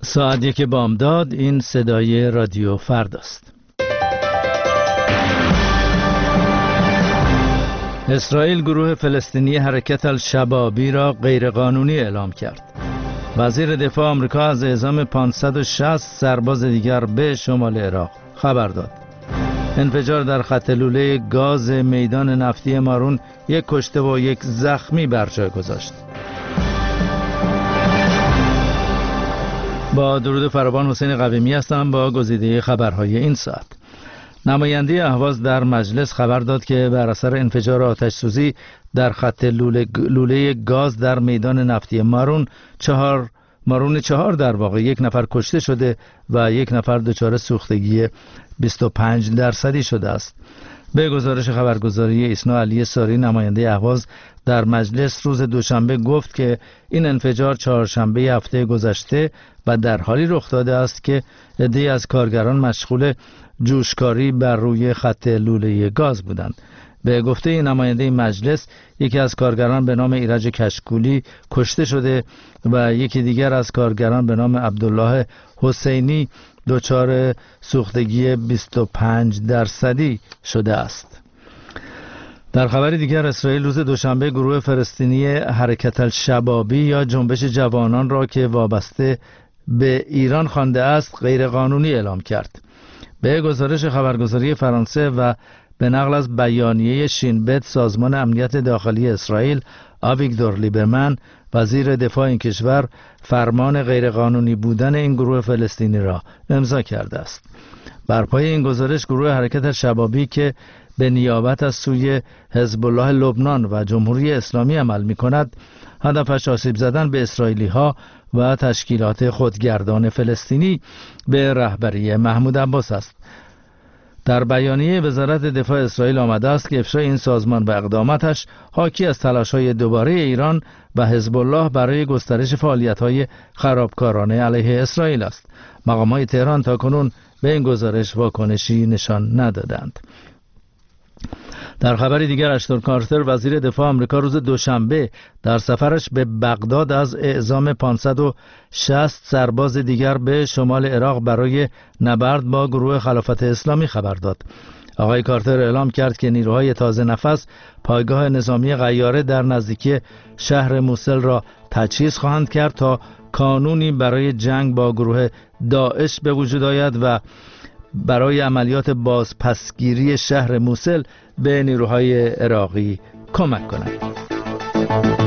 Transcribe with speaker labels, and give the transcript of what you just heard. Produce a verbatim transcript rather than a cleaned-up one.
Speaker 1: ساعت یک بامداد. این صدای رادیو فرداست. اسرائیل گروه فلسطینی حرکت الشبابی را غیرقانونی اعلام کرد. وزیر دفاع آمریکا از اعزام پانصد و شصت سرباز دیگر به شمال عراق خبر داد. انفجار در خط لوله گاز میدان نفتی مارون یک کشته و یک زخمی بر جای گذاشت. با درود فراوان، حسین قویمی هستم با گزیده خبرهای این ساعت. نماینده اهواز در مجلس خبر داد که بر اثر انفجار آتش سوزی در خط لوله, لوله گاز در میدان نفتی مارون چهار مارون چهار در واقع یک نفر کشته شده و یک نفر دچار سوختگی بیست و پنج درصدی شده است. به گزارش خبرگزاری ایسنا علی ساری، نماینده اهواز در مجلس روز دوشنبه گفت که این انفجار چهارشنبه هفته گذشته و در حالی رخ داده است که عده‌ای از کارگران مشغول جوشکاری بر روی خط لوله گاز بودند. به گفته نماینده مجلس، یکی از کارگران به نام ایرج کشکولی کشته شده و یکی دیگر از کارگران به نام عبدالله حسینی دچار سوختگی بیست و پنج درصدی شده است. در خبر دیگر، اسرائیل روز دوشنبه گروه فلسطینی حرکت الشبابی یا جنبش جوانان را که وابسته به ایران خوانده است غیرقانونی اعلام کرد. به گزارش خبرگزاری فرانسه و به نقل از بیانیه شینبت سازمان امنیت داخلی اسرائیل، آویگدور لیبرمن وزیر دفاع این کشور فرمان غیرقانونی بودن این گروه فلسطینی را امضا کرده است. بر پای این گزارش گروه حرکت الشبابی که به نیابت از سوی حزب الله لبنان و جمهوری اسلامی عمل می کند، هدفش آسیب زدن به اسرائیلی ها و تشکیلات خودگردان فلسطینی به رهبری محمود عباس است. در بیانیه وزارت دفاع اسرائیل آمده است که افشای این سازمان و اقداماتش حاکی از تلاش‌های دوباره ایران و حزب الله برای گسترش فعالیت‌های خرابکارانه علیه اسرائیل است. مقامات تهران تاکنون به این گزارش واکنشی نشان ندادند. در خبر دیگر، اشتون کارتر وزیر دفاع آمریکا روز دوشنبه در سفرش به بغداد از اعزام پانصد و شصت سرباز دیگر به شمال عراق برای نبرد با گروه خلافت اسلامی خبر داد. آقای کارتر اعلام کرد که نیروهای تازه نفس پایگاه نظامی غیاره در نزدیکی شهر موسل را تجهیز خواهند کرد تا کانونی برای جنگ با گروه داعش به وجود آید و برای عملیات بازپسگیری شهر موسل به نیروهای عراقی کمک کنند.